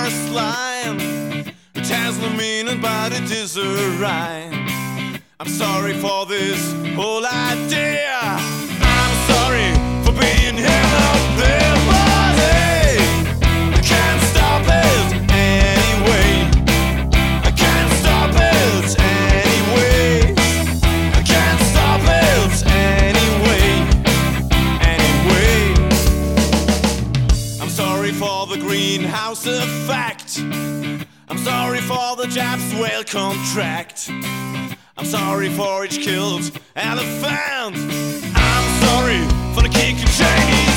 first line, which has no meaning but it is a rhyme. I'm sorry for this whole idea. I'm sorry for being here out there, but hey, I can't stop it anyway. I can't stop it anyway. I can't stop it anyway. Anyway, I'm sorry for the greenhouse effect. I'm sorry for the Japs whale contract. I'm sorry for each killed elephant. I'm sorry for the kick and Chinese.